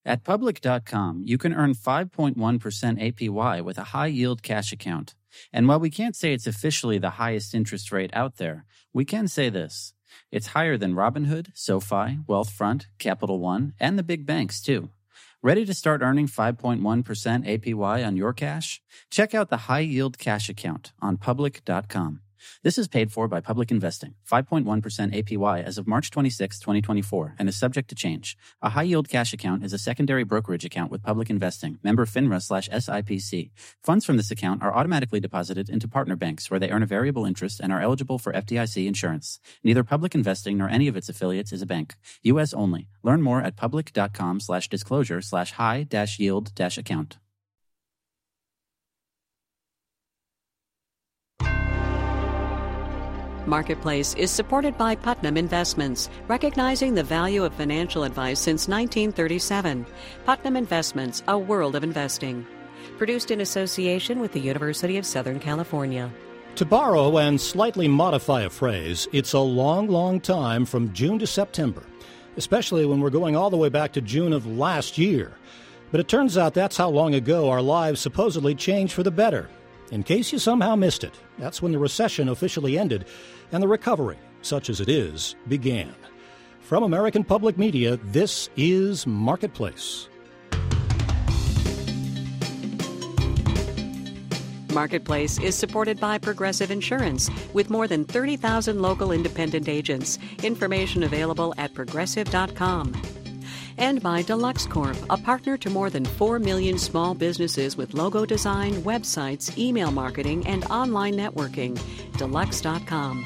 At Public.com, you can earn 5.1% APY with a high-yield cash account. And while we can't say it's officially the highest interest rate out there, we can say this. It's higher than Robinhood, SoFi, Wealthfront, Capital One, and the big banks, too. Ready to start earning 5.1% APY on your cash? Check out the high-yield cash account on Public.com. This is paid for by Public Investing, 5.1% APY as of March 26, 2024, and is subject to change. A high-yield cash account is a secondary brokerage account with Public Investing, member FINRA/SIPC. Funds from this account are automatically deposited into partner banks where they earn a variable interest and are eligible for FDIC insurance. Neither Public Investing nor any of its affiliates is a bank. U.S. only. Learn more at public.com/disclosure/high-yield-account. Marketplace is supported by Putnam Investments, recognizing the value of financial advice since 1937. Putnam Investments, a world of investing. Produced in association with the University of Southern California. To borrow and slightly modify a phrase, it's a long, long time from June to September, especially when we're going all the way back to June of last year. But it turns out that's how long ago our lives supposedly changed for the better. In case you somehow missed it, that's when the recession officially ended and the recovery, such as it is, began. From American Public Media, this is Marketplace. Marketplace is supported by Progressive Insurance, with more than 30,000 local independent agents. Information available at progressive.com. And by Deluxe Corp, a partner to more than 4 million small businesses with logo design, websites, email marketing, and online networking. Deluxe.com.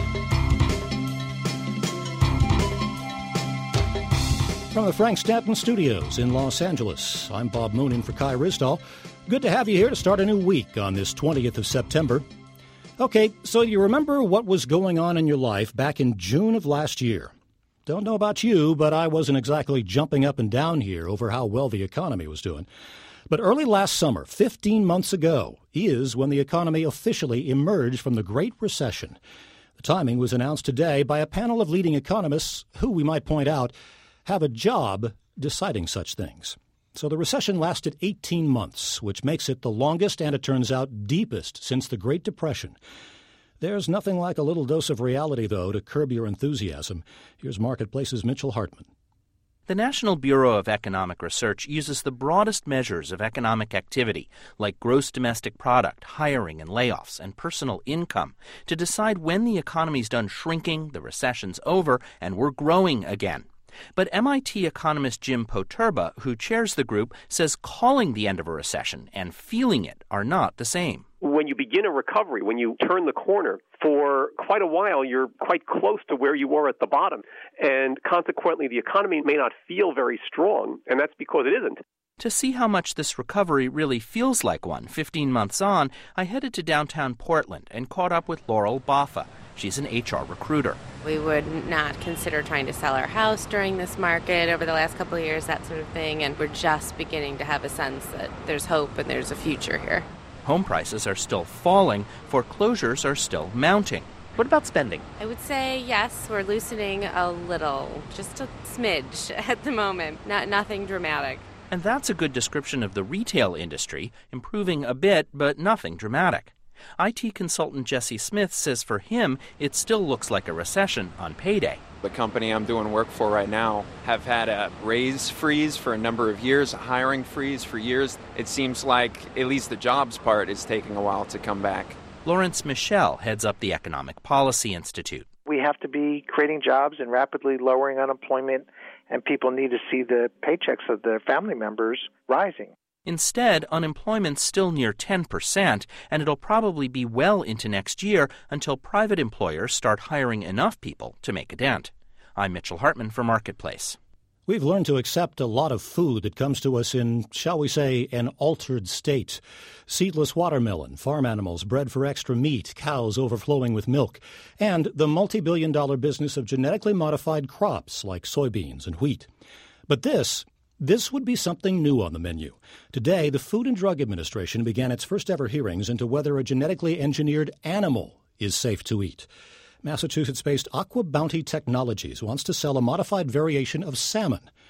From the Frank Stanton Studios in Los Angeles, I'm Bob Moon in for Kai Risdall. Good to have you here to start a new week on this 20th of September. Okay, so you remember what was going on in your life back in June of last year. Don't know about you, but I wasn't exactly jumping up and down here over how well the economy was doing. But early last summer, 15 months ago, is when the economy officially emerged from the Great Recession. The timing was announced today by a panel of leading economists who, we might point out, have a job deciding such things. So the recession lasted 18 months, which makes it the longest and, it turns out, deepest since the Great Depression. There's nothing like a little dose of reality, though, to curb your enthusiasm. Here's Marketplace's Mitchell Hartman. The National Bureau of Economic Research uses the broadest measures of economic activity, like gross domestic product, hiring and layoffs, and personal income, to decide when the economy's done shrinking, the recession's over, and we're growing again. But MIT economist Jim Poterba, who chairs the group, says calling the end of a recession and feeling it are not the same. When you begin a recovery, when you turn the corner, for quite a while you're quite close to where you were at the bottom. And consequently, the economy may not feel very strong, and that's because it isn't. To see how much this recovery really feels like one 15 months on, I headed to downtown Portland and caught up with Laurel Baffa. She's an HR recruiter. We would not consider trying to sell our house during this market over the last couple of years, that sort of thing, and we're just beginning to have a sense that there's hope and there's a future here. Home prices are still falling, foreclosures are still mounting. What about spending? I would say yes, we're loosening a little, just a smidge at the moment, nothing dramatic. And that's a good description of the retail industry, improving a bit, but nothing dramatic. IT consultant Jesse Smith says for him, it still looks like a recession on payday. The company I'm doing work for right now have had a raise freeze for a number of years, a hiring freeze for years. It seems like at least the jobs part is taking a while to come back. Lawrence Michel heads up the Economic Policy Institute. We have to be creating jobs and rapidly lowering unemployment, and people need to see the paychecks of their family members rising. Instead, unemployment's still near 10%, and it'll probably be well into next year until private employers start hiring enough people to make a dent. I'm Mitchell Hartman for Marketplace. We've learned to accept a lot of food that comes to us in, shall we say, an altered state. Seedless watermelon, farm animals bred for extra meat, cows overflowing with milk, and the multi-billion-dollar business of genetically modified crops like soybeans and wheat. But this would be something new on the menu. Today, the Food and Drug Administration began its first-ever hearings into whether a genetically engineered animal is safe to eat. Massachusetts-based Aqua Bounty Technologies wants to sell a modified variation of salmon.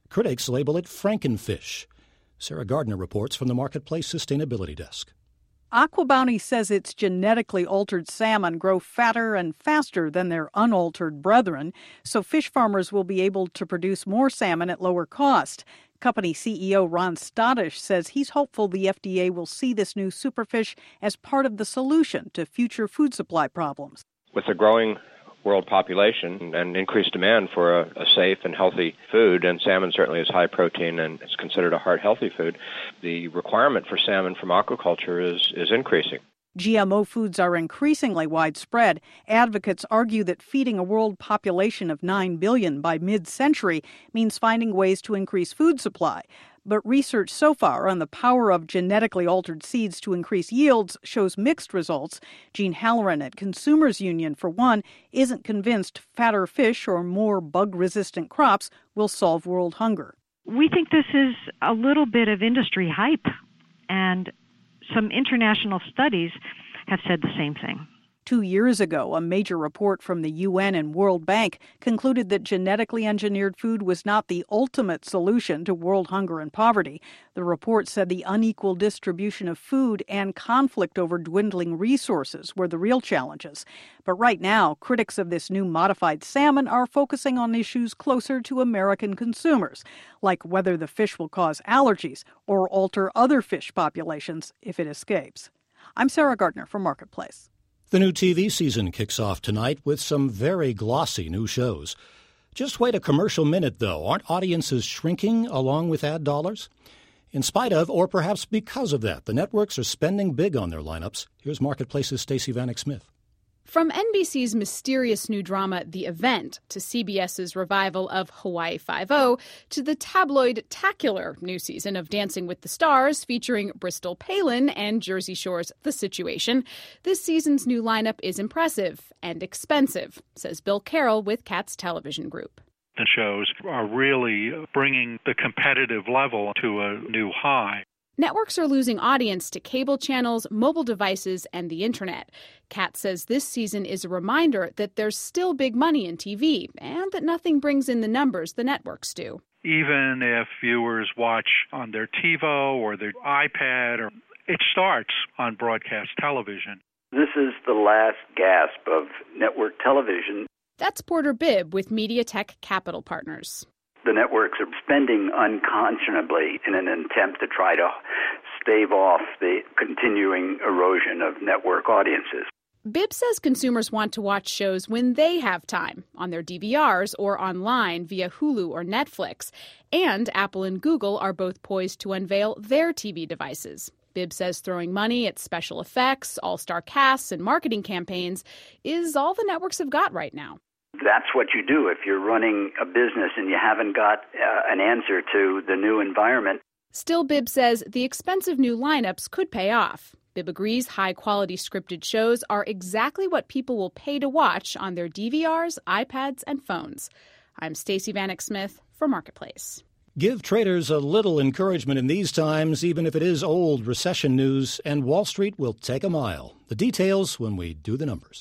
Critics label it Frankenfish. Sarah Gardner reports from the Marketplace Sustainability Desk. AquaBounty says its genetically altered salmon grow fatter and faster than their unaltered brethren, so fish farmers will be able to produce more salmon at lower cost. Company CEO Ron Stodish says he's hopeful the FDA will see this new superfish as part of the solution to future food supply problems. With a growing world population and increased demand for a safe and healthy food, and salmon certainly is high protein and is considered a heart-healthy food, the requirement for salmon from aquaculture is increasing. GMO foods are increasingly widespread. Advocates argue that feeding a world population of 9 billion by mid-century means finding ways to increase food supply. But research so far on the power of genetically altered seeds to increase yields shows mixed results. Jean Halloran at Consumers Union, for one, isn't convinced fatter fish or more bug-resistant crops will solve world hunger. We think this is a little bit of industry hype, and some international studies have said the same thing. 2 years ago, a major report from the UN and World Bank concluded that genetically engineered food was not the ultimate solution to world hunger and poverty. The report said the unequal distribution of food and conflict over dwindling resources were the real challenges. But right now, critics of this new modified salmon are focusing on issues closer to American consumers, like whether the fish will cause allergies or alter other fish populations if it escapes. I'm Sarah Gardner for Marketplace. The new TV season kicks off tonight with some very glossy new shows. Just wait a commercial minute, though. Aren't audiences shrinking along with ad dollars? In spite of, or perhaps because of that, the networks are spending big on their lineups. Here's Marketplace's Stacey Vanek Smith. From NBC's mysterious new drama The Event to CBS's revival of Hawaii Five-0 to the tabloid-tacular new season of Dancing with the Stars featuring Bristol Palin and Jersey Shore's The Situation, this season's new lineup is impressive and expensive, says Bill Carroll with Katz Television Group. The shows are really bringing the competitive level to a new high. Networks are losing audience to cable channels, mobile devices, and the internet. Katz says this season is a reminder that there's still big money in TV and that nothing brings in the numbers the networks do. Even if viewers watch on their TiVo or their iPad, it starts on broadcast television. This is the last gasp of network television. That's Porter Bibb with MediaTek Capital Partners. The networks are spending unconscionably in an attempt to try to stave off the continuing erosion of network audiences. Bibb says consumers want to watch shows when they have time, on their DVRs or online via Hulu or Netflix. And Apple and Google are both poised to unveil their TV devices. Bibb says throwing money at special effects, all-star casts, and marketing campaigns is all the networks have got right now. That's what you do if you're running a business and you haven't got an answer to the new environment. Still, Bibb says the expensive new lineups could pay off. Bibb agrees high-quality scripted shows are exactly what people will pay to watch on their DVRs, iPads, and phones. I'm Stacey Vanek Smith for Marketplace. Give traders a little encouragement in these times, even if it is old recession news, and Wall Street will take a mile. The details when we do the numbers.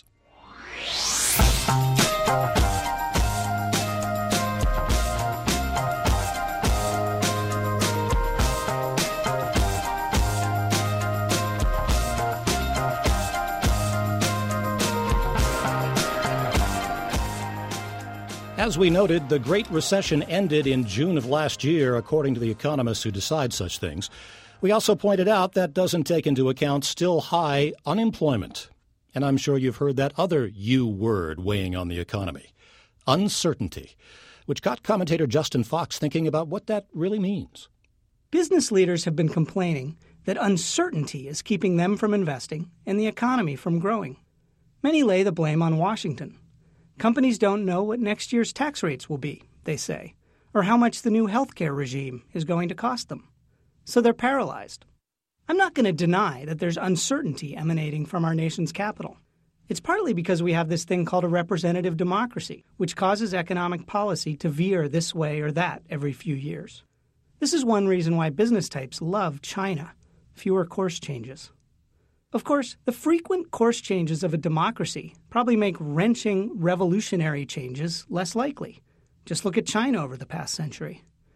As we noted, the Great Recession ended in June of last year, according to the economists who decide such things. We also pointed out that doesn't take into account still high unemployment. And I'm sure you've heard that other U word weighing on the economy, uncertainty, which got commentator Justin Fox thinking about what that really means. Business leaders have been complaining that uncertainty is keeping them from investing and the economy from growing. Many lay the blame on Washington. Companies don't know what next year's tax rates will be, they say, or how much the new healthcare regime is going to cost them. So they're paralyzed. I'm not going to deny that there's uncertainty emanating from our nation's capital. It's partly because we have this thing called a representative democracy, which causes economic policy to veer this way or that every few years. This is one reason why business types love China, fewer course changes. Of course, the frequent course changes of a democracy probably make wrenching, revolutionary changes less likely. Just look at China over the past century.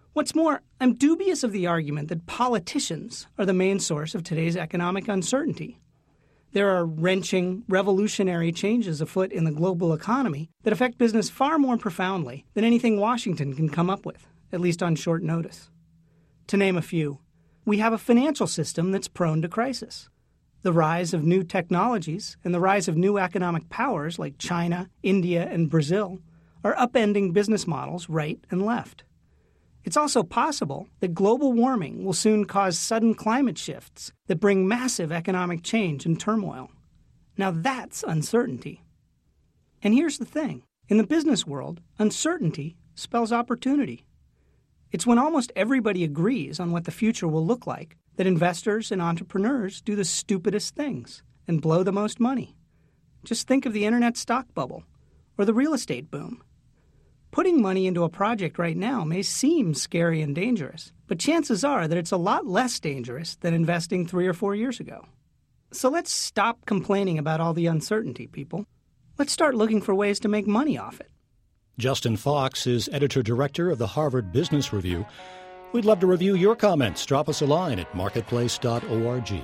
What's more, I'm dubious of the argument that politicians are the main source of today's economic uncertainty. There are wrenching, revolutionary changes afoot in the global economy that affect business far more profoundly than anything Washington can come up with, at least on short notice. To name a few, we have a financial system that's prone to crisis. The rise of new technologies and the rise of new economic powers like China, India, and Brazil are upending business models right and left. It's also possible that global warming will soon cause sudden climate shifts that bring massive economic change and turmoil. Now that's uncertainty. And here's the thing. In the business world, uncertainty spells opportunity. It's when almost everybody agrees on what the future will look like that investors and entrepreneurs do the stupidest things and blow the most money. Just think of the internet stock bubble or the real estate boom. Putting money into a project right now may seem scary and dangerous, but chances are that it's a lot less dangerous than investing 3 or 4 years ago. So let's stop complaining about all the uncertainty, people. Let's start looking for ways to make money off it. Justin Fox is editor-director of the Harvard Business Review. We'd love to review your comments. Drop us a line at marketplace.org.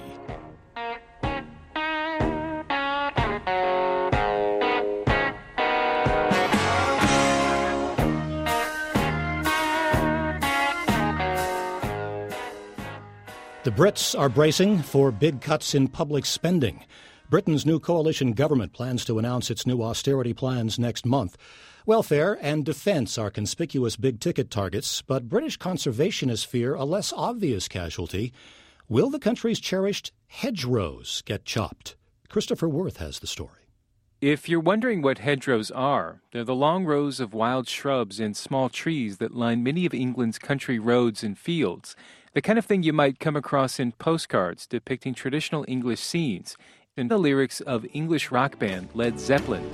The Brits are bracing for big cuts in public spending. Britain's new coalition government plans to announce its new austerity plans next month. Welfare and defense are conspicuous big-ticket targets, but British conservationists fear a less obvious casualty. Will the country's cherished hedgerows get chopped? Christopher Worth has the story. If you're wondering what hedgerows are, they're the long rows of wild shrubs and small trees that line many of England's country roads and fields, the kind of thing you might come across in postcards depicting traditional English scenes, and the lyrics of English rock band Led Zeppelin.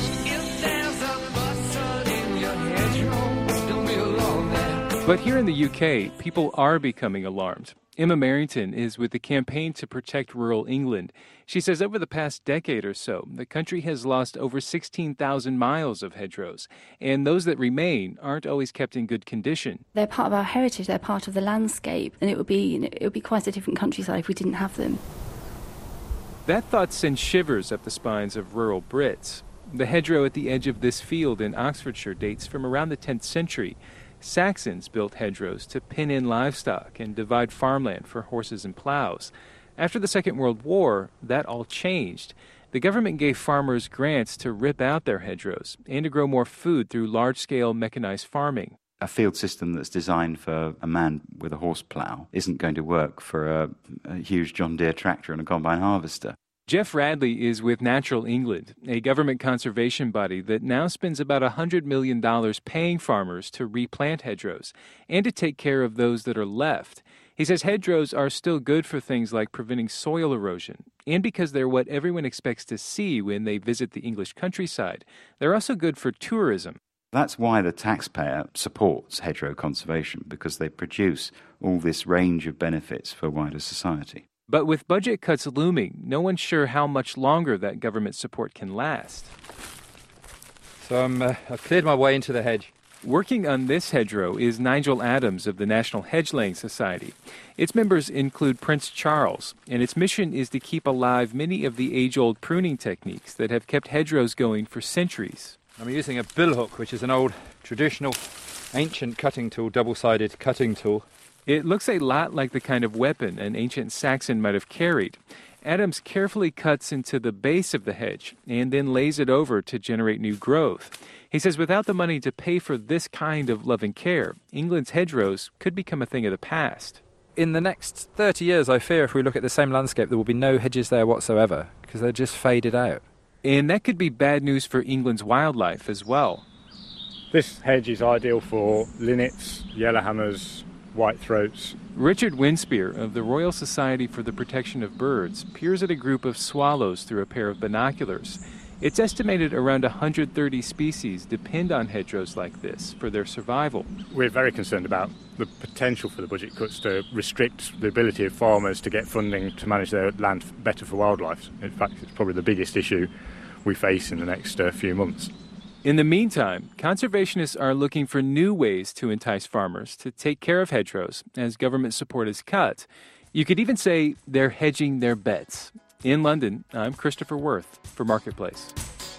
But here in the UK, people are becoming alarmed. Emma Merrington is with the Campaign to Protect Rural England. She says over the past decade or so, the country has lost over 16,000 miles of hedgerows, and those that remain aren't always kept in good condition. They're part of our heritage, they're part of the landscape, and it would be quite a different countryside if we didn't have them. That thought sends shivers up the spines of rural Brits. The hedgerow at the edge of this field in Oxfordshire dates from around the 10th century. Saxons built hedgerows to pin in livestock and divide farmland for horses and plows. After the Second World War, that all changed. The government gave farmers grants to rip out their hedgerows and to grow more food through large-scale mechanized farming. A field system that's designed for a man with a horse plough isn't going to work for a huge John Deere tractor and a combine harvester. Jeff Radley is with Natural England, a government conservation body that now spends about $100 million paying farmers to replant hedgerows and to take care of those that are left. He says hedgerows are still good for things like preventing soil erosion, and because they're what everyone expects to see when they visit the English countryside, they're also good for tourism. That's why the taxpayer supports hedgerow conservation, because they produce all this range of benefits for wider society. But with budget cuts looming, no one's sure how much longer that government support can last. So I've cleared my way into the hedge. Working on this hedgerow is Nigel Adams of the National Hedge-Laying Society. Its members include Prince Charles, and its mission is to keep alive many of the age-old pruning techniques that have kept hedgerows going for centuries. I'm using a billhook, which is an old, traditional, ancient cutting tool, double-sided cutting tool. It looks a lot like the kind of weapon an ancient Saxon might have carried. Adams carefully cuts into the base of the hedge and then lays it over to generate new growth. He says without the money to pay for this kind of loving care, England's hedgerows could become a thing of the past. In the next 30 years, I fear if we look at the same landscape, there will be no hedges there whatsoever, because they're just faded out. And that could be bad news for England's wildlife as well. This hedge is ideal for linnets, yellowhammers, whitethroats. Richard Winspear of the Royal Society for the Protection of Birds peers at a group of swallows through a pair of binoculars. It's estimated around 130 species depend on hedgerows like this for their survival. We're very concerned about the potential for the budget cuts to restrict the ability of farmers to get funding to manage their land better for wildlife. In fact, it's probably the biggest issue we face in the next few months. In the meantime, conservationists are looking for new ways to entice farmers to take care of hedgerows as government support is cut. You could even say they're hedging their bets. In London, I'm Christopher Worth for Marketplace.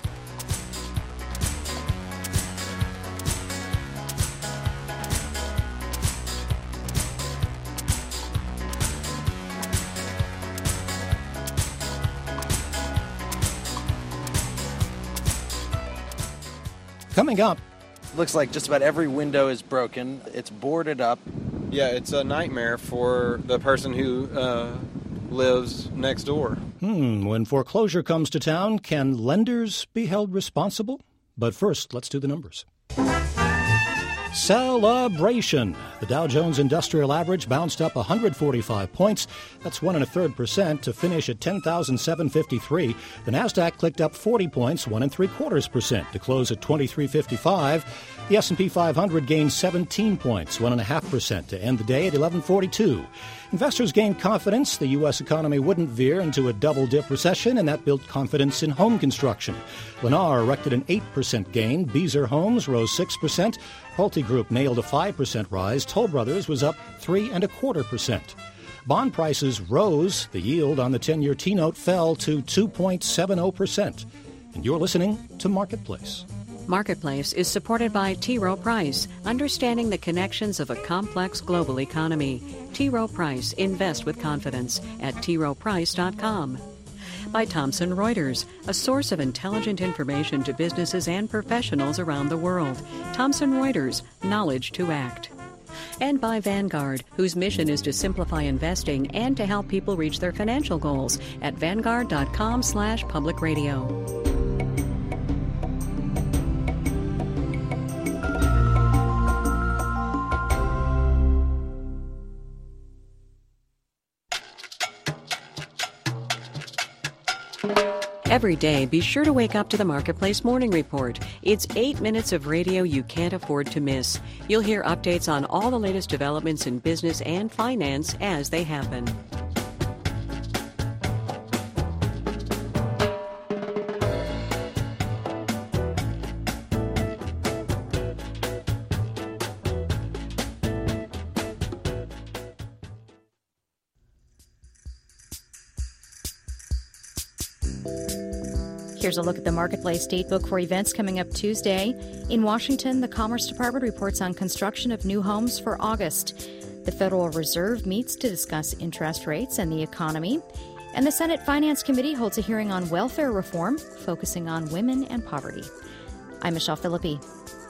Coming up. Looks like just about every window is broken. It's boarded up. Yeah, it's a nightmare for the person who lives next door. When foreclosure comes to town, can lenders be held responsible? But first, let's do the numbers. Celebration. The Dow Jones Industrial Average bounced up 145 points. That's 1.33% to finish at 10,753. The Nasdaq clicked up 40 points, 1.75% to close at 2355. The S&P 500 gained 17 points, 1.5% to end the day at 1142. Investors gained confidence the U.S. economy wouldn't veer into a double-dip recession, and that built confidence in home construction. Lennar erected an 8% gain. Beazer Homes rose 6%. PulteGroup nailed a 5% rise. Toll Brothers was up 3.25%. Bond prices rose. The yield on the 10-year T-note fell to 2.70%. And you're listening to Marketplace. Marketplace is supported by T. Rowe Price, understanding the connections of a complex global economy. T. Rowe Price, invest with confidence at troweprice.com. By Thomson Reuters, a source of intelligent information to businesses and professionals around the world. Thomson Reuters, knowledge to act. And by Vanguard, whose mission is to simplify investing and to help people reach their financial goals at vanguard.com/public radio. Every day, be sure to wake up to the Marketplace Morning Report. It's 8 minutes of radio you can't afford to miss. You'll hear updates on all the latest developments in business and finance as they happen. Here's a look at the Marketplace Datebook for events coming up Tuesday. In Washington, the Commerce Department reports on construction of new homes for August. The Federal Reserve meets to discuss interest rates and the economy. And the Senate Finance Committee holds a hearing on welfare reform, focusing on women and poverty. I'm Michelle Philippi.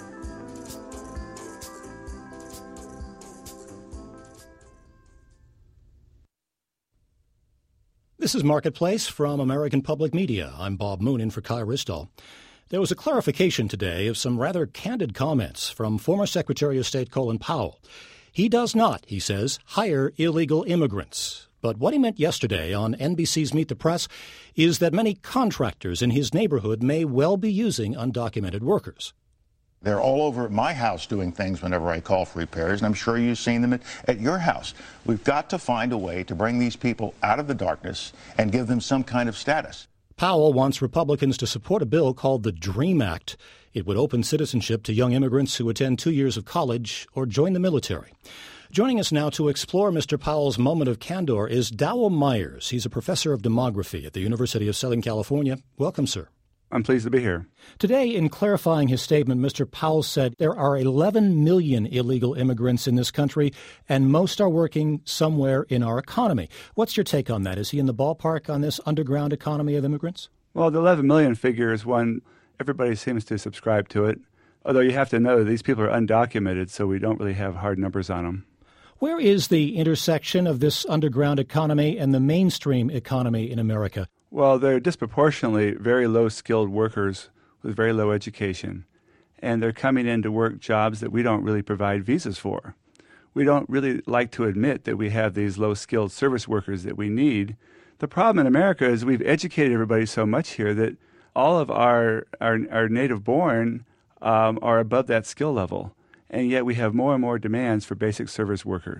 This is Marketplace from American Public Media. I'm Bob Moon in for Kai Risdall. There was a clarification today of some rather candid comments from former Secretary of State Colin Powell. He does not, he says, hire illegal immigrants. But what he meant yesterday on NBC's Meet the Press is that many contractors in his neighborhood may well be using undocumented workers. They're all over at my house doing things whenever I call for repairs, and I'm sure you've seen them at your house. We've got to find a way to bring these people out of the darkness and give them some kind of status. Powell wants Republicans to support a bill called the DREAM Act. It would open citizenship to young immigrants who attend 2 years of college or join the military. Joining us now to explore Mr. Powell's moment of candor is Dowell Myers. He's a professor of demography at the University of Southern California. Welcome, sir. I'm pleased to be here. Today, in clarifying his statement, Mr. Powell said there are 11 million illegal immigrants in this country, and most are working somewhere in our economy. What's your take on that? Is he in the ballpark on this underground economy of immigrants? Well, the 11 million figure is one everybody seems to subscribe to it, although you have to know these people are undocumented, so we don't really have hard numbers on them. Where is the intersection of this underground economy and the mainstream economy in America? Well, they're disproportionately very low-skilled workers with very low education, and they're coming in to work jobs that we don't really provide visas for. We don't really like to admit that we have these low-skilled service workers that we need. The problem in America is we've educated everybody so much here that all of our native-born are above that skill level, and yet we have more and more demands for basic service workers.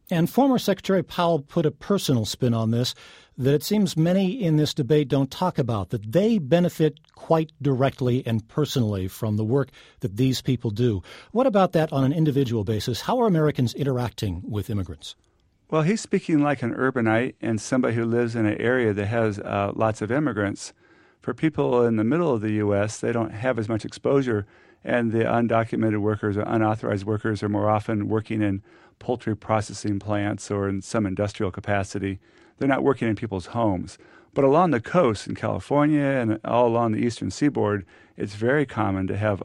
And former Secretary Powell put a personal spin on this that it seems many in this debate don't talk about, that they benefit quite directly and personally from the work that these people do. What about that on an individual basis? How are Americans interacting with immigrants? Well, he's speaking like an urbanite and somebody who lives in an area that has lots of immigrants. For people in the middle of the U.S., they don't have as much exposure, and the undocumented workers or unauthorized workers are more often working in poultry processing plants or in some industrial capacity. They're not working in people's homes. But along the coast in California and all along the eastern seaboard, it's very common to have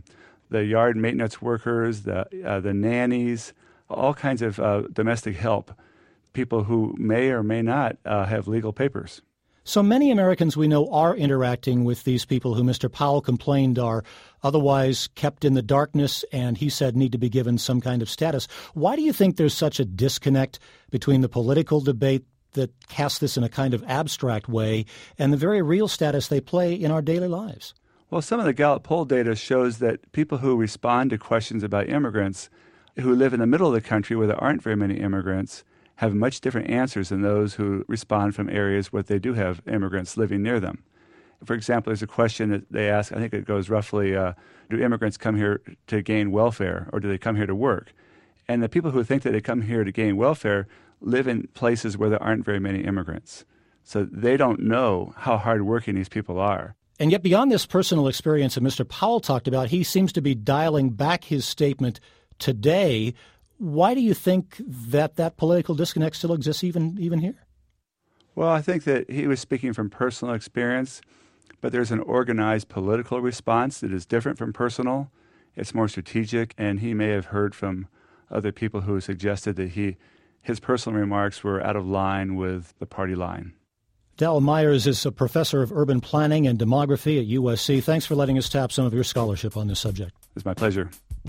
the yard maintenance workers, the nannies, all kinds of domestic help, people who may or may not have legal papers. So many Americans we know are interacting with these people who Mr. Powell complained are otherwise kept in the darkness and he said need to be given some kind of status. Why do you think there's such a disconnect between the political debate that casts this in a kind of abstract way and the very real status they play in our daily lives? Well, some of the Gallup poll data shows that people who respond to questions about immigrants who live in the middle of the country where there aren't very many immigrants have much different answers than those who respond from areas where they do have immigrants living near them. For example, there's a question that they ask, I think it goes roughly, do immigrants come here to gain welfare or do they come here to work? And the people who think that they come here to gain welfare live in places where there aren't very many immigrants. So they don't know how hardworking these people are. And yet beyond this personal experience that Mr. Powell talked about, he seems to be dialing back his statement today. Why do you think that political disconnect still exists even here? Well, I think that he was speaking from personal experience, but there's an organized political response that is different from personal. It's more strategic, and he may have heard from other people who suggested that his personal remarks were out of line with the party line. Dal Myers is a professor of urban planning and demography at USC. Thanks for letting us tap some of your scholarship on this subject. It's my pleasure.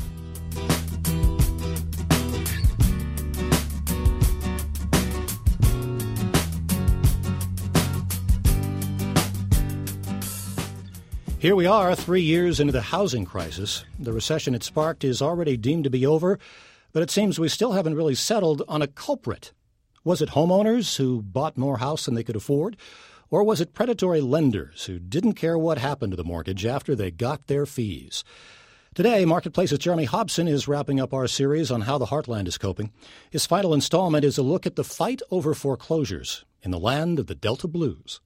Here we are, 3 years into the housing crisis. The recession it sparked is already deemed to be over, but it seems we still haven't really settled on a culprit. Was it homeowners who bought more house than they could afford? Or was it predatory lenders who didn't care what happened to the mortgage after they got their fees? Today, Marketplace's Jeremy Hobson is wrapping up our series on how the Heartland is coping. His final installment is a look at the fight over foreclosures in the land of the Delta Blues.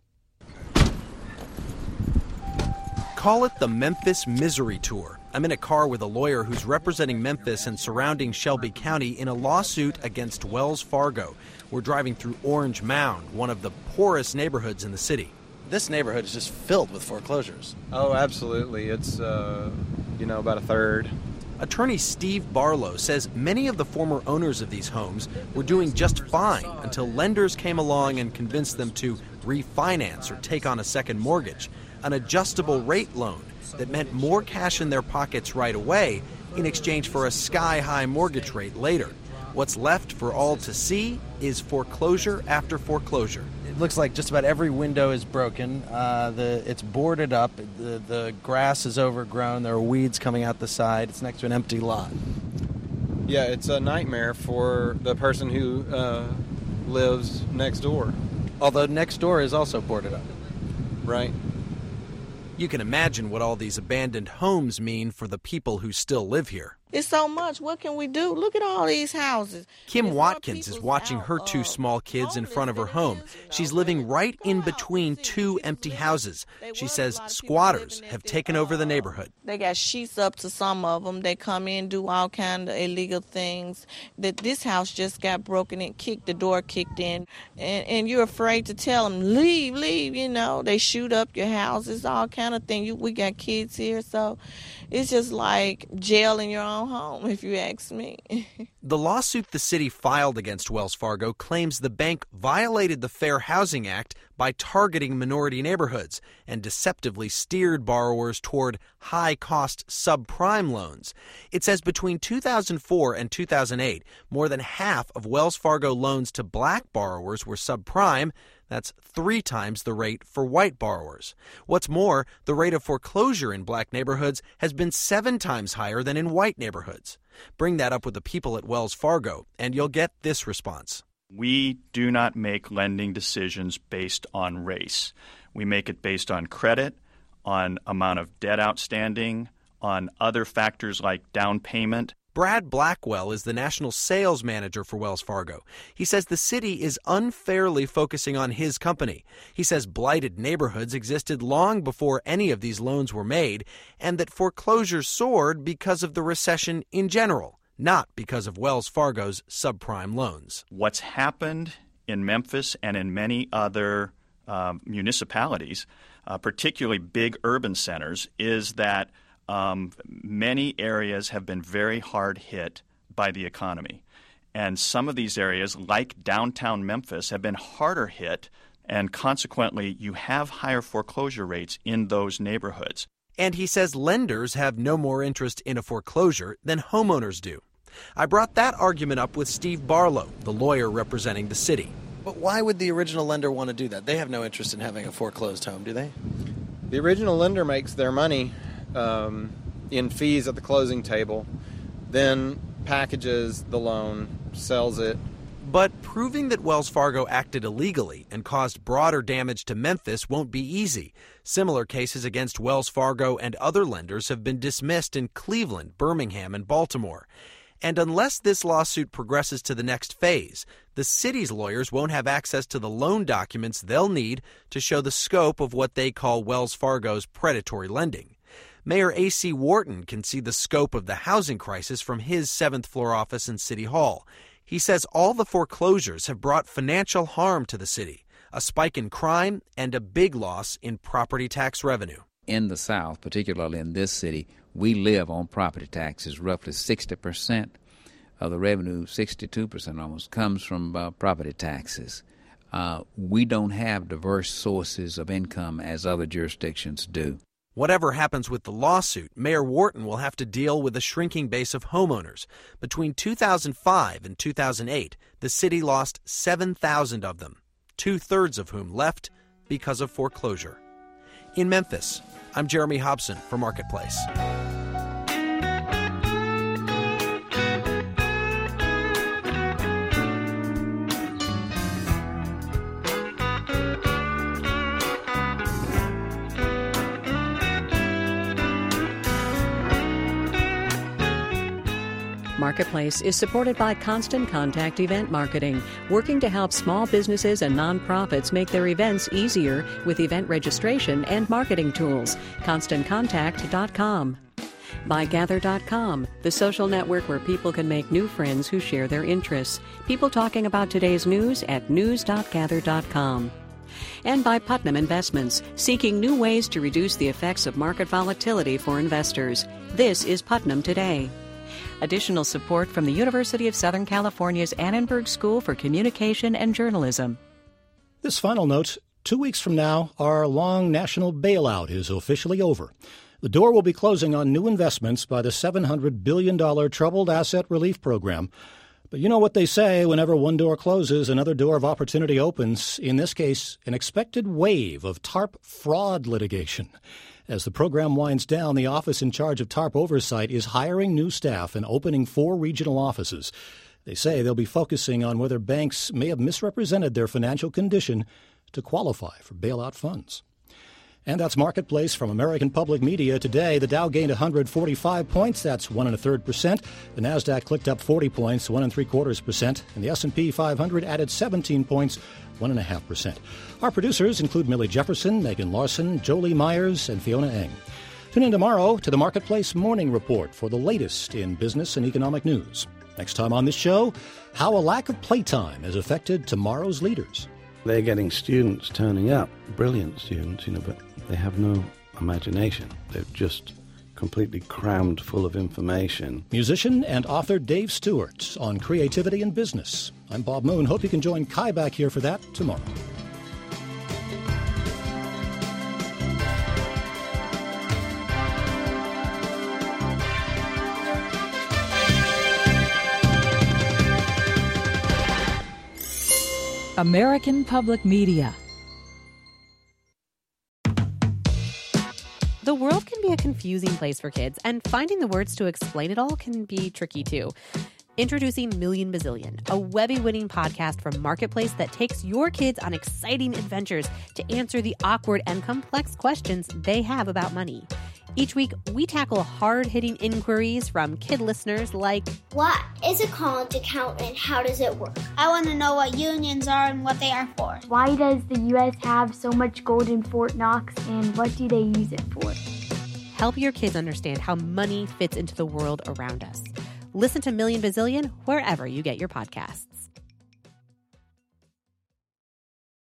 Call it the Memphis Misery Tour. I'm in a car with a lawyer who's representing Memphis and surrounding Shelby County in a lawsuit against Wells Fargo. We're driving through Orange Mound, one of the poorest neighborhoods in the city. This neighborhood is just filled with foreclosures. Oh, absolutely. It's, about a third. Attorney Steve Barlow says many of the former owners of these homes were doing just fine until lenders came along and convinced them to refinance or take on a second mortgage, an adjustable rate loan that meant more cash in their pockets right away in exchange for a sky-high mortgage rate later. What's left for all to see is foreclosure after foreclosure. It looks like just about every window is broken. It's boarded up. The grass is overgrown. There are weeds coming out the side. It's next to an empty lot. Yeah, it's a nightmare for the person who lives next door. Although next door is also boarded up. Right. You can imagine what all these abandoned homes mean for the people who still live here. It's so much. What can we do? Look at all these houses. Kim Watkins is watching her two small kids in front of her home. She's living right in between two empty houses. She says squatters have taken over the neighborhood. They got sheets up to some of them. They come in, do all kind of illegal things. This house just got broken in, the door kicked in. And you're afraid to tell them, leave, They shoot up your houses, all kind of things. We got kids here, so it's just like jail in your own home, if you ask me. The lawsuit the city filed against Wells Fargo claims the bank violated the Fair Housing Act by targeting minority neighborhoods and deceptively steered borrowers toward high-cost subprime loans. It says between 2004 and 2008, more than half of Wells Fargo loans to black borrowers were subprime. That's 3 times the rate for white borrowers. What's more, the rate of foreclosure in black neighborhoods has been 7 times higher than in white neighborhoods. Bring that up with the people at Wells Fargo, and you'll get this response. We do not make lending decisions based on race. We make it based on credit, on amount of debt outstanding, on other factors like down payment. Brad Blackwell is the national sales manager for Wells Fargo. He says the city is unfairly focusing on his company. He says blighted neighborhoods existed long before any of these loans were made, and that foreclosures soared because of the recession in general, not because of Wells Fargo's subprime loans. What's happened in Memphis and in many other municipalities, particularly big urban centers, is that many areas have been very hard hit by the economy. And some of these areas, like downtown Memphis, have been harder hit, and consequently, you have higher foreclosure rates in those neighborhoods. And he says lenders have no more interest in a foreclosure than homeowners do. I brought that argument up with Steve Barlow, the lawyer representing the city. But why would the original lender want to do that? They have no interest in having a foreclosed home, do they? The original lender makes their money in fees at the closing table, then packages the loan, sells it. But proving that Wells Fargo acted illegally and caused broader damage to Memphis won't be easy. Similar cases against Wells Fargo and other lenders have been dismissed in Cleveland, Birmingham, and Baltimore. And unless this lawsuit progresses to the next phase, the city's lawyers won't have access to the loan documents they'll need to show the scope of what they call Wells Fargo's predatory lending. Mayor A.C. Wharton can see the scope of the housing crisis from his 7th floor office in City Hall. He says all the foreclosures have brought financial harm to the city, a spike in crime, and a big loss in property tax revenue. In the South, particularly in this city, we live on property taxes. Roughly 60% of the revenue, 62% almost, comes from property taxes. We don't have diverse sources of income as other jurisdictions do. Whatever happens with the lawsuit, Mayor Wharton will have to deal with a shrinking base of homeowners. Between 2005 and 2008, the city lost 7,000 of them, 2/3 of whom left because of foreclosure. In Memphis, I'm Jeremy Hobson for Marketplace. Marketplace is supported by Constant Contact Event Marketing, working to help small businesses and nonprofits make their events easier with event registration and marketing tools. ConstantContact.com. By Gather.com, the social network where people can make new friends who share their interests. People talking about today's news at news.gather.com. And by Putnam Investments, seeking new ways to reduce the effects of market volatility for investors. This is Putnam Today. Additional support from the University of Southern California's Annenberg School for Communication and Journalism. This final note, 2 weeks from now, our long national bailout is officially over. The door will be closing on new investments by the $700 billion Troubled Asset Relief Program. But you know what they say, whenever one door closes, another door of opportunity opens. In this case, an expected wave of TARP fraud litigation. As the program winds down, the office in charge of TARP oversight is hiring new staff and opening 4 regional offices. They say they'll be focusing on whether banks may have misrepresented their financial condition to qualify for bailout funds. And that's Marketplace from American Public Media. Today, the Dow gained 145 points. That's 1 1/3%. The Nasdaq clicked up 40 points, 1 3/4%. And the S&P 500 added 17 points, 1.5%. Our producers include Millie Jefferson, Megan Larson, Jolie Myers, and Fiona Eng. Tune in tomorrow to the Marketplace Morning Report for the latest in business and economic news. Next time on this show, how a lack of playtime has affected tomorrow's leaders. They're getting students turning up, brilliant students, but they have no imagination. They're just completely crammed full of information. Musician and author Dave Stewart on creativity and business. I'm Bob Moon. Hope you can join Kai back here for that tomorrow. American Public Media. The world can be a confusing place for kids, and finding the words to explain it all can be tricky too. Introducing Million Bazillion, a Webby-winning podcast from Marketplace that takes your kids on exciting adventures to answer the awkward and complex questions they have about money. Each week, we tackle hard-hitting inquiries from kid listeners like, what is a college account and how does it work? I want to know what unions are and what they are for. Why does the U.S. have so much gold in Fort Knox and what do they use it for? Help your kids understand how money fits into the world around us. Listen to Million Bazillion wherever you get your podcasts.